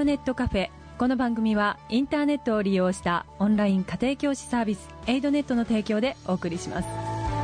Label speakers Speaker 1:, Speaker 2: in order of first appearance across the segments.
Speaker 1: ドネットカフェ。この番組はインターネットを利用したオンライン家庭教師サービスエイドネットの提供でお送りします。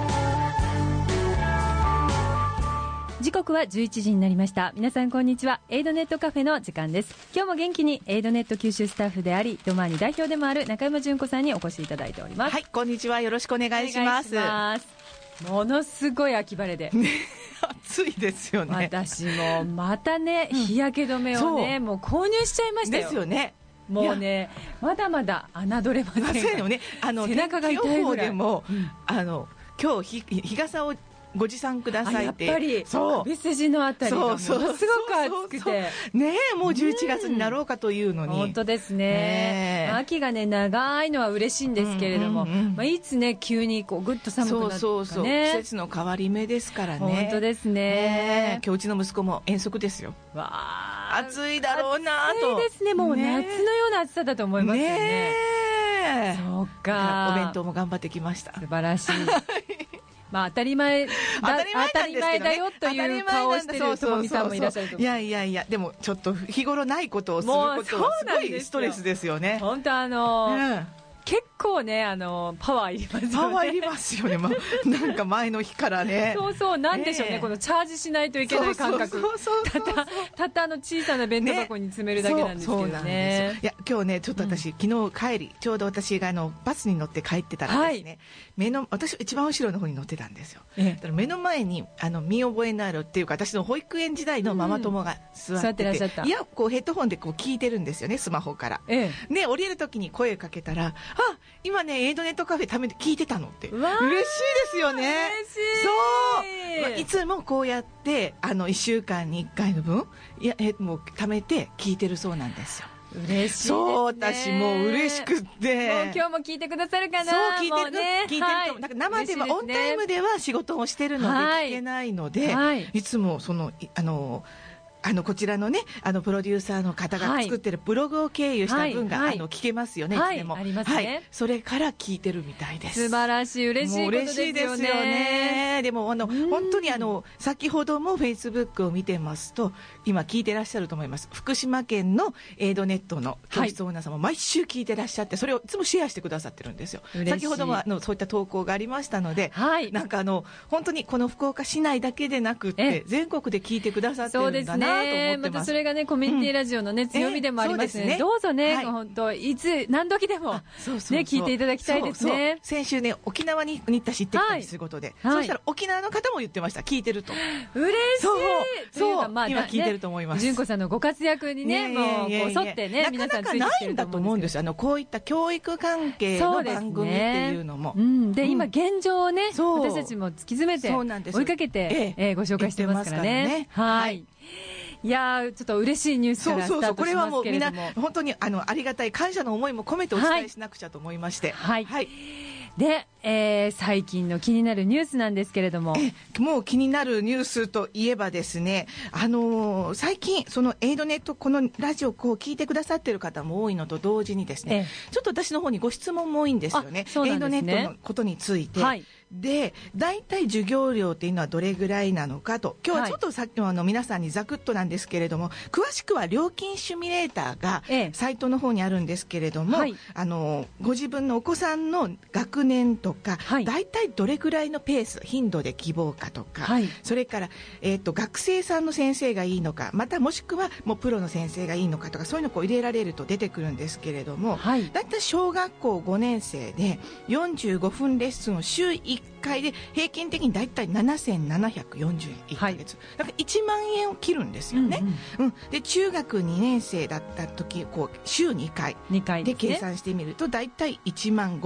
Speaker 1: 時刻は11時になりました。皆さんこんにちは。エイドネットカフェの時間です。今日も元気にエイドネット九州スタッフでありドマーニ代表でもある中山純子さんにお越しいただいております。
Speaker 2: はい、こんにちは。よろしくお願いします。
Speaker 1: ものすごい秋晴れで、
Speaker 2: 暑いですよね。
Speaker 1: 私もまたね、日焼け止めをね、もう購入しちゃいましたよ。
Speaker 2: ですよね。
Speaker 1: もうね、まだまだ侮れませんが、
Speaker 2: そうよね、
Speaker 1: 背中が痛いぐらい。
Speaker 2: 天気予報でも、今日日傘をご持参くださいって。
Speaker 1: やっぱり首筋のあたりがものすごく暑くて
Speaker 2: ねえ、もう11月になろうかというのに、
Speaker 1: 本当ですね。秋がね長いのは嬉しいんですけれども、いつね急にこうぐっと寒くなってね、
Speaker 2: 季節の変わり目ですからね。
Speaker 1: 本当ですね。
Speaker 2: 今日うちの息子も遠足ですよ。
Speaker 1: わ
Speaker 2: あ、暑いだろうなと。
Speaker 1: 暑いですね。もう夏のような暑さだと思いますよね。そうか。
Speaker 2: お弁当も頑張ってきました。
Speaker 1: 素晴らしい。当たり前だよという顔をしているともみさんもいらっしゃると思う。
Speaker 2: いやでもちょっと日頃ないことをすることはすごいストレスですよね。
Speaker 1: 本当結構ねパワーいりますよね。
Speaker 2: パワーいりますよね。なんか前の日からね。
Speaker 1: そうなんでしょうね、このチャージしないといけない感覚。たった小さな弁当箱に詰めるだけなんですけどね。
Speaker 2: いや今日ねちょっと私、昨日帰りちょうど私がバスに乗って帰ってたらですね、私一番後ろの方に乗ってたんですよ。目の前に見覚えのあるっていうか私の保育園時代のママ友が座ってて、いやこうヘッドホンでこう聞いてるんですよね、スマホから。で降りる時に声かけたら、今ねエイドネットカフェ聞いてたのって。嬉しいですよね。そう、いつもこうやって1週間に1回の分もう貯めて聞いてるそうなんですよ。
Speaker 1: 嬉しいですね。
Speaker 2: そう、私もう嬉しくって
Speaker 1: もう今日も聞いてくださるかな。
Speaker 2: そう聞いてると、なんか生ではオンタイムでは仕事をしてるので聞けないので、いつもこちらのねプロデューサーの方が作ってるブログを経由した分が聞けますよね。いつでも
Speaker 1: ありますね。
Speaker 2: それから聞いてるみたいです。
Speaker 1: 素晴らしい、嬉しいことですよね。
Speaker 2: でも本当に先ほどもフェイスブックを見てますと今聞いてらっしゃると思います。福島県のエイドネットの教室オーナーさんも毎週聞いてらっしゃって、それをいつもシェアしてくださってるんですよ。先ほどもそういった投稿がありましたので、なんか本当にこの福岡市内だけでなくって全国で聞いてくださってるんだなと思ってます。
Speaker 1: またそれがねコミュニティラジオのね強みでもありますね。どうぞね、本当いつ何時でもね聞いていただきたいですね。
Speaker 2: 先週ね沖縄に行ったし行ってきたりすることで、そしたら沖縄の方も言ってました。聞いてると
Speaker 1: 嬉しい。
Speaker 2: そう今聞いてると思います。
Speaker 1: 純子さんのご活躍にねもう沿ってね皆さんついてきてると思うんですけど、なかなか
Speaker 2: ないんだと思うんですよ。こういった教育関係の番組っていうのも
Speaker 1: で今現状をね私たちも突き詰めて追いかけてご紹介してますからね。はい。いやちょっと嬉しいニュースからスタートしますけれども、
Speaker 2: これはもうみんな本当にありがたい感謝の思いも込めてお伝えしなくちゃと思いまして、
Speaker 1: で、最近の気になるニュースなんですけれども、
Speaker 2: もう気になるニュースといえばですね、最近そのエイドネットこのラジオを聞いてくださっている方も多いのと同時にですね、ちょっと私の方にご質問も多いんですよね。エイドネットのことについて。で大体授業料っていうのはどれぐらいなのかと、今日はちょっとさっきの皆さんにざくっとなんですけれども、詳しくは料金シミュレーターがサイトの方にあるんですけれども、ご自分のお子さんの学年とか、大体どれぐらいのペース頻度で希望かとか、それから、学生さんの先生がいいのか、またもしくはもうプロの先生がいいのかとか、そういうのを入れられると出てくるんですけれども、大体小学校5年生で45分レッスンを週1回で平均的にだいたい7740円1ヶ月、だから1万円を切るんですよね。で中学2年生だった時週2回で計算してみるとだいたい1万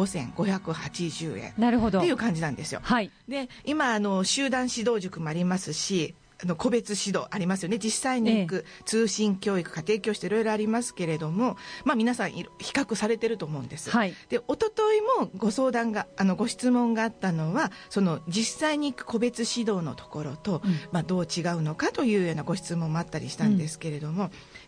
Speaker 2: 5580円っていう感じなんですよ。で今集団指導塾もありますし、個別指導ありますよね。実際に行く通信教育、家庭教師いろいろありますけれども、皆さん比較されてると思うんです。で一昨日もご相談がご質問があったのは、その実際に行く個別指導のところと、どう違うのかというようなご質問もあったりしたんですけれども、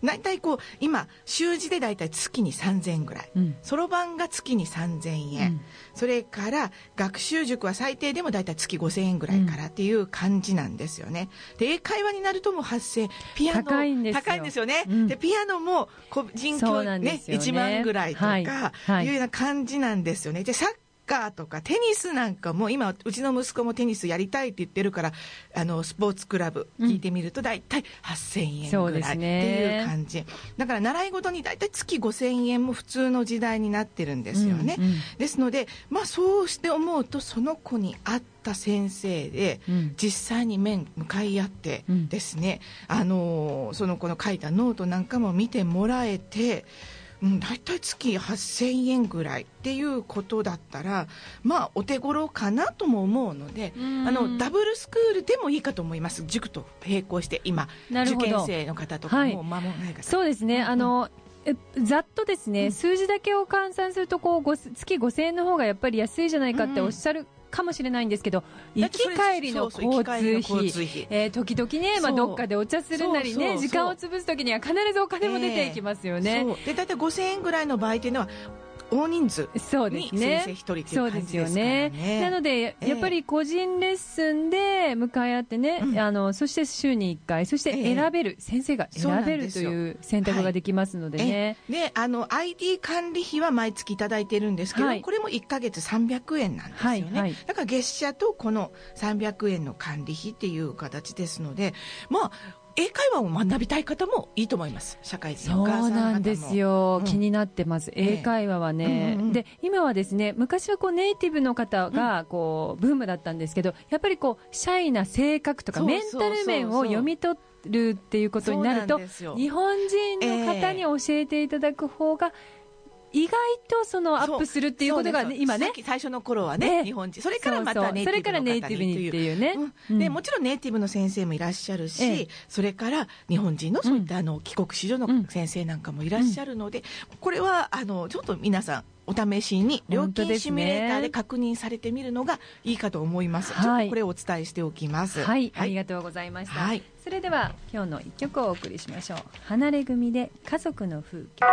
Speaker 2: 大体今習字で大体月に3000円ぐらい、そろばんが月に3000円、それから学習塾は最低でも大体月5000円ぐらいからっていう感じなんですよね。で英会話になるともう8000円、ピアノ高いんですよね、でピアノも個人教育ね1万ぐらいとかいうような感じなんですよね。でサッカーとかテニスなんかも今うちの息子もテニスやりたいって言ってるからスポーツクラブ聞いてみると大体8000円ぐらいっていう感じ、だから習い事に大体月5000円も普通の時代になってるんですよね、ですので、そうして思うとその子に合った先生で実際に向かい合ってですね、その子の書いたノートなんかも見てもらえて、だいたい月8000円ぐらいっていうことだったらお手頃かなとも思うので、ダブルスクールでもいいかと思います。塾と並行して今受験生の方とかも間もない方、
Speaker 1: そうですね、ざっとですね、数字だけを換算すると月5000円の方がやっぱり安いじゃないかっておっしゃるかもしれないんですけど、行き帰りの交通費、時々ね、どっかでお茶するなりね、時間を潰す時には必ずお金も出ていきますよね。
Speaker 2: でだいたい5000円ぐらいの場合っていうのは大人数に先生一人という感じですからね。そうですよね。
Speaker 1: なのでやっぱり個人レッスンで向かい合ってね、そして週に1回、そして選べる、先生が選べるという選択ができますのでね。
Speaker 2: でID 管理費は毎月いただいてるんですけど、これも1ヶ月300円なんですよね、だから月謝とこの300円の管理費っていう形ですので、英会話を学びたい方もいいと思います。社会人のお母さん方も。そうなんです
Speaker 1: よ、気になってます、英会話はね、で今はですね、昔はネイティブの方がブームだったんですけど、やっぱりシャイな性格とかメンタル面を読み取るっていうことになると、日本人の方に教えていただく方が意外とアップするっていうことが、今ね、
Speaker 2: 最初の頃はね、日本人、それからまたネイティブの方にって
Speaker 1: いうね、
Speaker 2: でもちろんネイティブの先生もいらっしゃるし、それから日本人のそういった帰国子女の先生なんかもいらっしゃるので、これはちょっと皆さんお試しに料金シミュレーターで確認されてみるのがいいかと思います。ちょっとこれをお伝えしておきます。
Speaker 1: ありがとうございました。それでは今日の一曲をお送りしましょう。離れ組で家族の風景。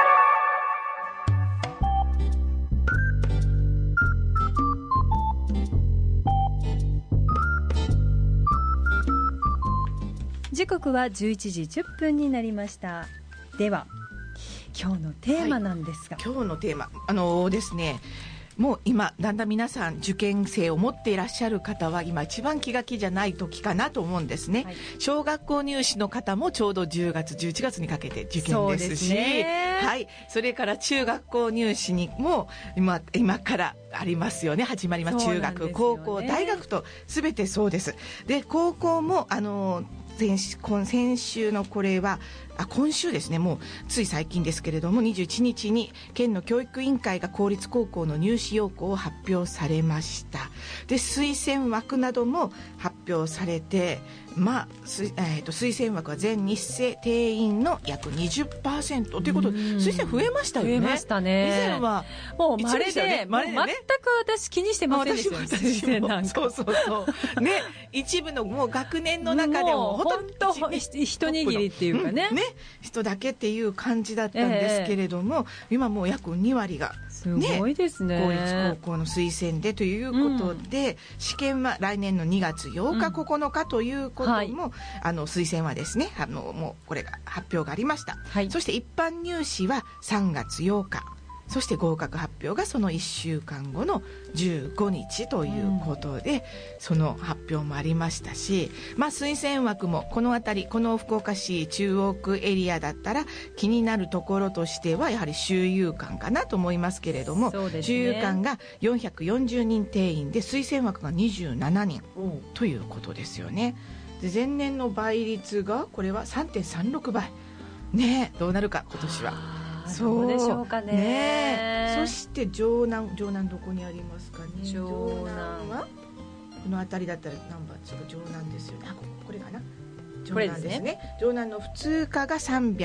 Speaker 1: 時刻は11時10分になりました。では今日のテーマなんですが、
Speaker 2: 今日のテーマですね、もう今だんだん皆さん受験生を持っていらっしゃる方は今一番気が気じゃない時かなと思うんですね、小学校入試の方もちょうど10月11月にかけて受験ですし、それから中学校入試にも今からありますよね、始まります。中学、高校、大学と全てそうです。で高校も先週のこれは今週ですね、もうつい最近ですけれども21日に県の教育委員会が公立高校の入試要項を発表されました。で推薦枠なども発表されて、推薦枠は全日制定員の約 20% ということで推薦増えましたよね。
Speaker 1: 増えましたね。
Speaker 2: 以前は
Speaker 1: もう稀で全く私気にしてませんでしたよ、推薦なんか。
Speaker 2: そうね、一部のもう学年の中でも
Speaker 1: 本当一握りっていうかね、
Speaker 2: 人だけっていう感じだったんですけれども、今もう約2割が
Speaker 1: すごいですね、
Speaker 2: 公立高校の推薦でということで、試験は来年の2月8日、9日ということも、推薦はですね、もうこれが発表がありました、そして一般入試は3月8日、そして合格発表がその1週間後の15日ということで、その発表もありましたし、推薦枠もこの辺り、この福岡市中央区エリアだったら気になるところとしてはやはり修友館かなと思いますけれども、修友館が440人定員で推薦枠が27人ということですよね。で前年の倍率がこれは 3.36 倍ね、どうなるか今年は。
Speaker 1: そうでしょうかね。
Speaker 2: そして城南どこにありますかね。城南はこの辺りだったら何番ですか。城南ですよね。これかな。城南ですね。城南の普通科が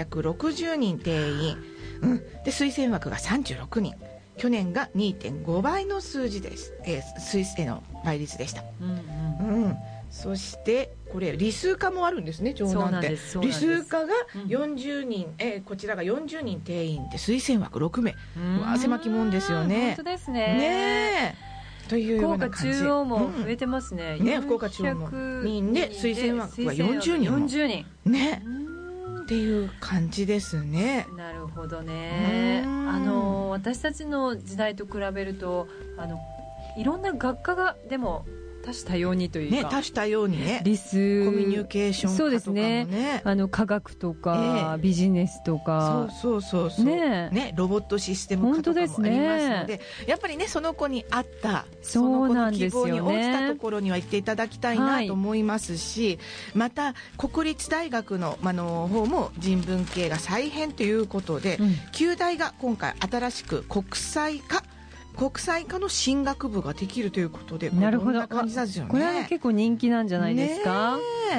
Speaker 2: 360人定員、で推薦枠が36人、去年が 2.5 倍の数字です、推薦の倍率でした。そしてこれ理数科もあるんですね、長男って。理数科が40人、こちらが40人定員で推薦枠6名。狭きもんですよね。
Speaker 1: 本当ですね。
Speaker 2: ねえというような感じ。
Speaker 1: 福岡中央も増えてますね。
Speaker 2: ね、福岡中央も人で推薦枠は40人も。
Speaker 1: 40人。
Speaker 2: ね。っていう感じですね。
Speaker 1: なるほどね。私たちの時代と比べるといろんな学科がでも多種多様にというか、
Speaker 2: ね、多種多様にね、
Speaker 1: 理数、
Speaker 2: コミュニケーション科とかもね、
Speaker 1: そうですね、科学とか、ビジネスとか、
Speaker 2: そうね、ロボットシステム科とかもありますので、やっぱりね、その子に合ったその子の希望に応じたところには行っていただきたいなと思いますし、また国立大学の方も人文系が再編ということで、旧大が今回新しく国際科の進学部ができるということで、
Speaker 1: なるほど、
Speaker 2: こんな感じなんですよね。
Speaker 1: これは結構人気なんじゃないですか。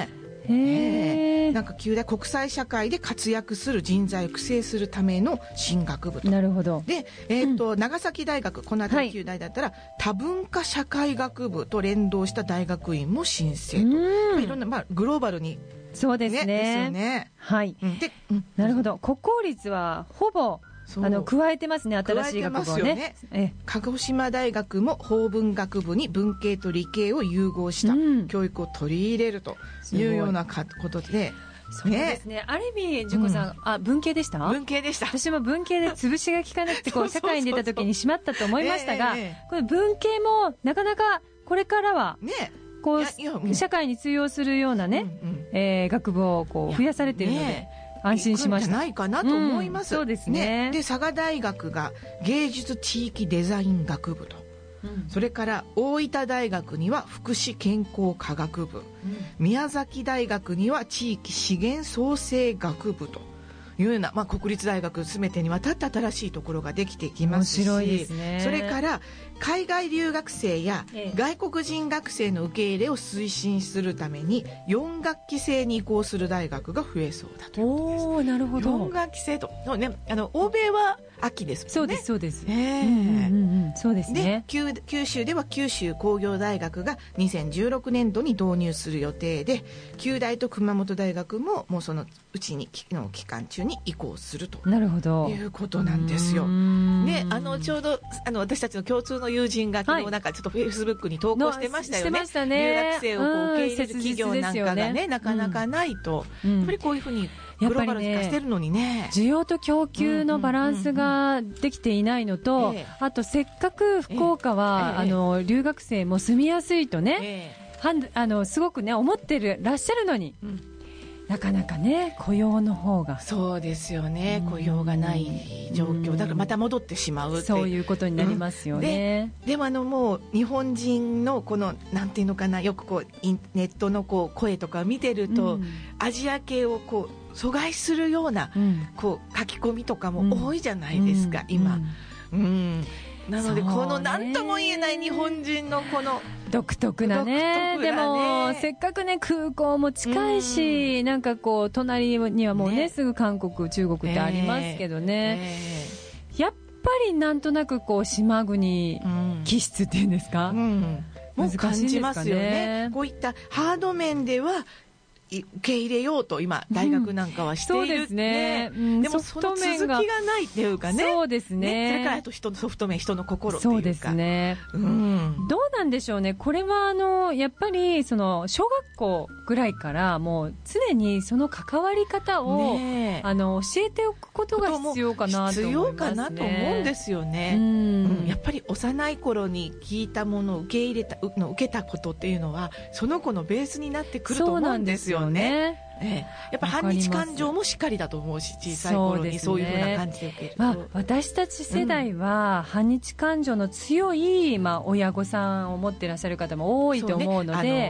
Speaker 2: なんか旧大国際社会で活躍する人材を育成するための進学部と。
Speaker 1: なるほど。
Speaker 2: で、長崎大学、この辺り旧大だったら、多文化社会学部と連動した大学院も申請と、いろんな、グローバルに、
Speaker 1: そうですね。
Speaker 2: ですよね。
Speaker 1: はい。なるほど。国公立はほぼ加えてますね、新しい学部をね。
Speaker 2: 鹿児島大学も法文学部に文系と理系を融合した教育を取り入れるというようなことで、
Speaker 1: そうですね。ある意味、純子さん、文系でした？
Speaker 2: 文系でした。
Speaker 1: 私も文系で潰しが効かなくて、社会に出た時にしまったと思いましたが、これ文系もなかなかこれからは、社会に通用するようなね、学部を増やされているので、安心しました。
Speaker 2: じゃないかなと思います。
Speaker 1: そうですね。
Speaker 2: で、佐賀大学が芸術地域デザイン学部と、それから大分大学には福祉健康科学部、宮崎大学には地域資源創生学部というような、国立大学全てにわたって新しいところができてきますし、
Speaker 1: 面白いですね。
Speaker 2: それから海外留学生や外国人学生の受け入れを推進するために4学期制に移行する大学が増えそうだということです。
Speaker 1: なるほど。
Speaker 2: 4学期制と、欧米は秋ですもんね。
Speaker 1: そうです、そうです。そうですね。
Speaker 2: で、九州では九州工業大学が2016年度に導入する予定で、九大と熊本大学ももうそのうちにの期間中に移行するということなんですよ。で、ちょうど私たちの共通の友人が昨日なんかちょっとフェイスブックに投稿してましたよね。留学生を受け入れる企業なんかがね、なかなかないと、やっぱりこういうふうにグローバル化してるのにね、
Speaker 1: 需要と供給のバランスができていないのと、あとせっかく福岡は留学生も住みやすいとね、すごくね思ってらっしゃるのに、なかなかね雇用の方が、
Speaker 2: そうですよね、雇用がない状況だからまた戻ってしまうって、
Speaker 1: そういうことになりますよね。
Speaker 2: でももう日本人のこのなんていうのかな、よくネットの声とか見てると、アジア系を阻害するような書き込みとかも多いじゃないですか、今。なのでこの何とも言えない日本人のこの
Speaker 1: 独特なね、でもせっかくね空港も近いし、なんか隣にはもうねすぐ韓国中国ってありますけどね、やっぱりなんとなく島国気質っていうんですか、
Speaker 2: 難しいんですかね。こういったハード面では受け入れようと今大学なんかはしている、
Speaker 1: そうですね。
Speaker 2: でもその続きがないっていうかね、
Speaker 1: そうですね。
Speaker 2: それからあと人のソフト面、人の心っていうか、
Speaker 1: そうですね。どうなんでしょうね。これはやっぱり小学校ぐらいからもう常にその関わり方を、教えておくことが必要かなと思いますね。必要かなと思うんですよね。やっぱり幼い頃に聞いたものを受けたことっていうのはその子のベースになってくると思うんですよね。やっぱ反日感情もしっかりだと思うし、小さい頃にそういうふうな感じで受けると、 私たち世代は反日感情の強い、親御さんを持っていらっしゃる方も多いと思うので、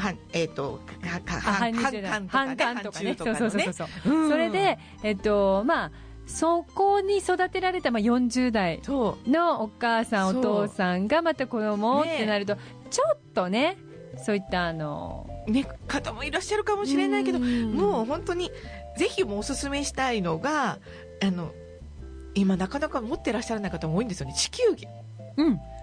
Speaker 1: 反感とかね、それでそこに育てられた40代のお母さんお父さんがまた子供ってなると、ちょっとねそういった
Speaker 2: 方もいらっしゃるかもしれないけど、もう本当にぜひもおすすめしたいのが今なかなか持ってらっしゃらない方も多いんですよね、地球儀。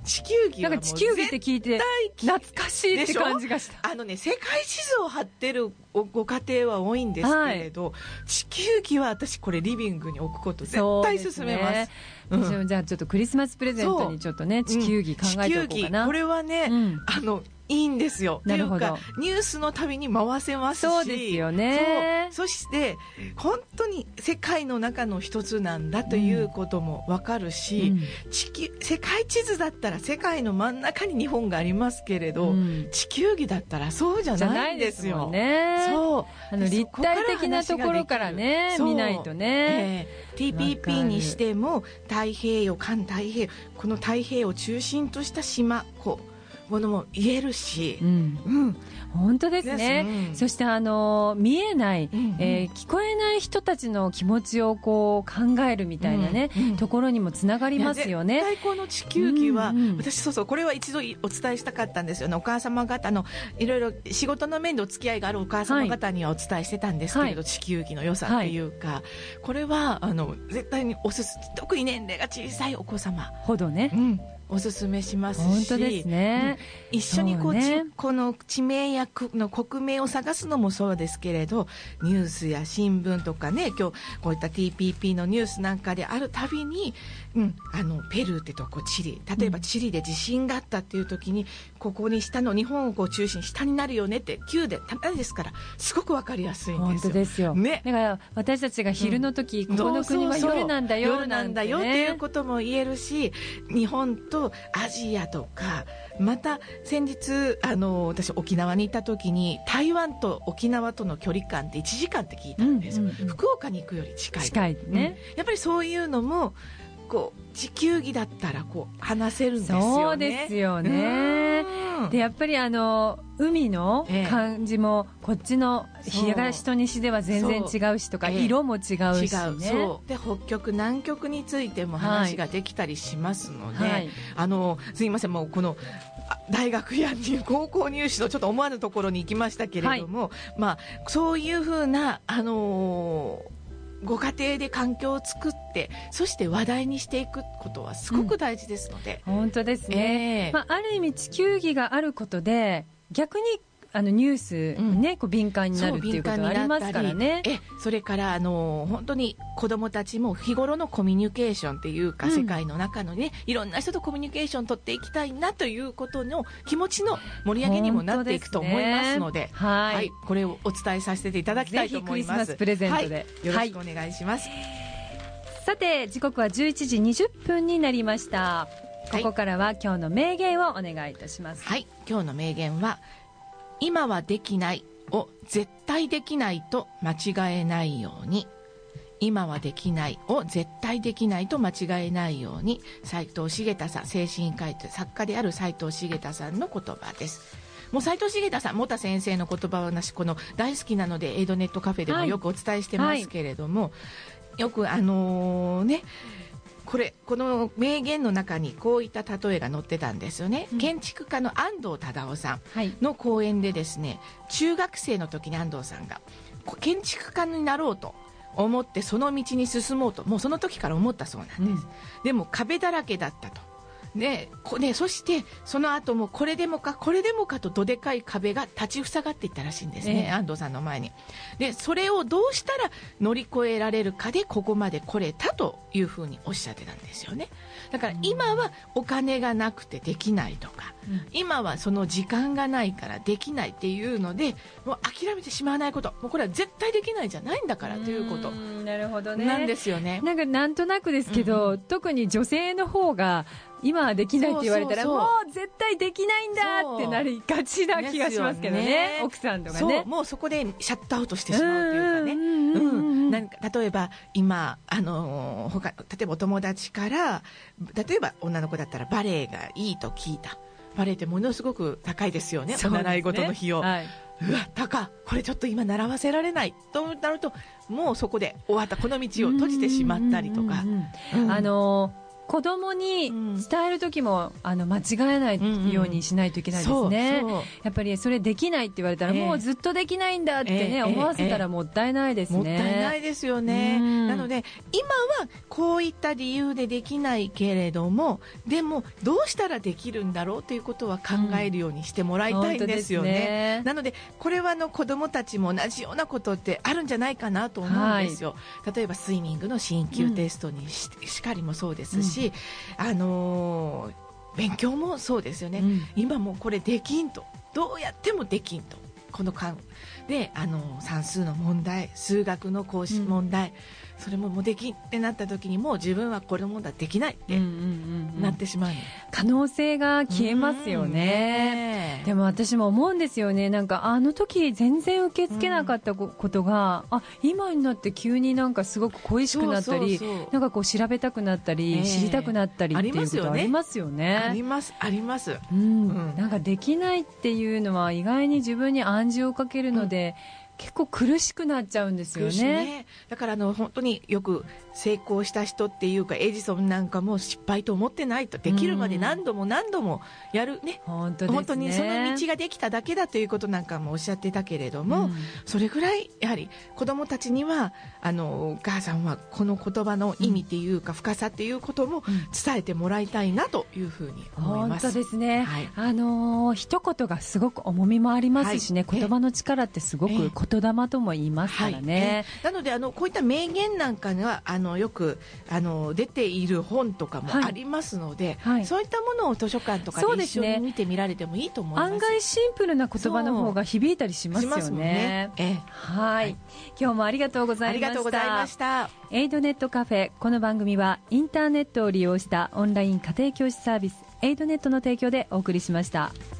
Speaker 2: 地球儀はもう
Speaker 1: なんか地球儀って聞いて懐かしいって感じがした。
Speaker 2: 世界地図を貼ってるご家庭は多いんですけれど、地球儀は私これリビングに置くこと絶対勧めます。
Speaker 1: 私もじゃあちょっとクリスマスプレゼントにちょっとね、地球儀考えておこうかな。
Speaker 2: これはね、いいんですよ。
Speaker 1: なるほど。
Speaker 2: というかニュースのたびに回せますし、
Speaker 1: そうですよね。
Speaker 2: そして本当に世界の中の一つなんだということも分かるし、世界地図だったら世界の真ん中に日本がありますけれど、地球儀だったらそうじゃないんですよ。
Speaker 1: そう立体的なところからね見ないとね。
Speaker 2: TPP にしても太平洋、環太平洋、この太平洋を中心とした島ものも言えるし、
Speaker 1: 本当ですね。そして見えない、聞こえない人たちの気持ちをこう考えるみたいなね、ところにもつながりますよね。
Speaker 2: 絶対この地球儀は、私これは一度お伝えしたかったんですよね。お母様方のいろいろ仕事の面でお付き合いがあるお母様方にはお伝えしてたんですけれど、地球儀の良さっていうか、これは絶対に特に年齢が小さいお子様
Speaker 1: ほどね、
Speaker 2: おすすめしますし、
Speaker 1: 本当ですね。
Speaker 2: 一緒にこの地名やの国名を探すのもそうですけれど、ニュースや新聞とかね、今日こういった TPP のニュースなんかであるたびに、ペルーってとこ、チリ、例えばチリで地震があったっていう時に、ここに下の日本を中心下になるよねって9でたまですから、すごくわかりやすいんですよ。
Speaker 1: 本当ですよ、ね、だから私たちが昼の時、ここの国は夜なんだよ、
Speaker 2: 夜なんだよっていうことも言えるし、日本とアジアとか、また先日私沖縄に行った時に台湾と沖縄との距離感って1時間って聞いたんですよ、福岡に行くより近いね、やっぱりそういうのも地球儀だったら話せるんですよね。
Speaker 1: そうですよね。でやっぱり海の感じもこっちの東と西では全然違うしとか、色も違うしね。
Speaker 2: そうで北極南極についても話ができたりしますので、すいません、もうこの大学や高校入試のちょっと思わぬところに行きましたけれども、そういうふうなご家庭で環境を作って、そして話題にしていくことはすごく大事ですので、
Speaker 1: 本当ですね、ある意味地球儀があることで逆にニュースね、敏感になるっていうことがありますからね。
Speaker 2: それから本当に子どもたちも日頃のコミュニケーションっていうか、世界の中のね、いろんな人とコミュニケーション取っていきたいなということの気持ちの盛り上げにもなっていくと思いますので、これをお伝えさせていただきたいと思います。
Speaker 1: ぜひクリスマスプレゼントで、
Speaker 2: よろしくお願いします。
Speaker 1: さて時刻は11時20分になりました。ここからは今日の名言をお願いいたします。
Speaker 2: 今日の名言は、今はできないを絶対できないと間違えないように。今はできないを絶対できないと間違えないように。斉藤茂太さん、精神科医と作家である斉藤茂太さんの言葉です。もう斉藤茂太さん、モタ先生の言葉はこの大好きなので、エイドネットカフェでもよくお伝えしてますけれども、よくこの名言の中にこういった例えが載ってたんですよね、建築家の安藤忠雄さんの講演でですね、中学生の時に安藤さんが建築家になろうと思ってその道に進もうと、もうその時から思ったそうなんです、でも壁だらけだったと。そしてその後もこれでもかとどでかい壁が立ち塞がっていったらしいんですね、安藤さんの前に。でそれをどうしたら乗り越えられるかでここまで来れたというふうにおっしゃってたんですよね。だから今はお金がなくてできないとか、今はその時間がないからできないっていうのでもう諦めてしまわないこと、もうこれは絶対できないじゃないんだからということなんですよね。
Speaker 1: なんとなくですけど、特に女性の方が今はできないって言われたらもう絶対できないんだってなりがちな気がしますけどね、奥さんとかね。
Speaker 2: もうそこでシャットアウトしてしまうというかね、例えば今例えばお友達から、例えば女の子だったらバレエがいいと聞いた。バレエってものすごく高いですよね、お習い事の費用、うわ高、これちょっと今習わせられないとなると、もうそこで終わった、この道を閉じてしまったりとか、
Speaker 1: 子供に伝える時も、間違えないようにしないといけないですね。やっぱりそれできないって言われたら、もうずっとできないんだってね、思わせたらもったいないですね。
Speaker 2: もったいないですよね。なので今はこういった理由でできないけれども、でもどうしたらできるんだろうということは考えるようにしてもらいたいんですよね。なのでこれは子どもたちも同じようなことってあるんじゃないかなと思うんですよ。例えばスイミングの進級テストにしかりもそうですし、勉強もそうですよね。今もうこれできんと、どうやってもできんと、この間で算数の問題、数学の公式問題、それももうできんってなった時に、もう自分はこれもできないってなってしまう、
Speaker 1: 可能性が消えますよね。でも私も思うんですよね。なんかあの時全然受け付けなかったことが、今になって急になんかすごく恋しくなったり、なんかこう調べたくなったり、知りたくなったりっていうことありますよね。
Speaker 2: ありますあります。
Speaker 1: なんかできないっていうのは意外に自分に暗示をかけるので、結構苦しくなっちゃうんですよね。
Speaker 2: だから本当によく成功した人っていうか、エジソンなんかも失敗と思ってないと、できるまで何度も何度もやるね。本当にその道ができただけだということなんかもおっしゃってたけれども、それぐらいやはり子どもたちにはお母さんはこの言葉の意味っていうか、深さっていうことも伝えてもらいたいなというふうに思います。
Speaker 1: 本当ですね。一言がすごく重みもありますしね、言葉の力ってすごく言霊とも言いますからね。
Speaker 2: なのでこういった名言なんかがよく出ている本とかもありますので、そういったものを図書館とかで一緒に見てみられてもいいと思います。
Speaker 1: 案外シンプルな言葉の方が響いたりしますよね。今日もありがとうございました。ありがとうございました。エイドネットカフェ、この番組はインターネットを利用したオンライン家庭教師サービスエイドネットの提供でお送りしました。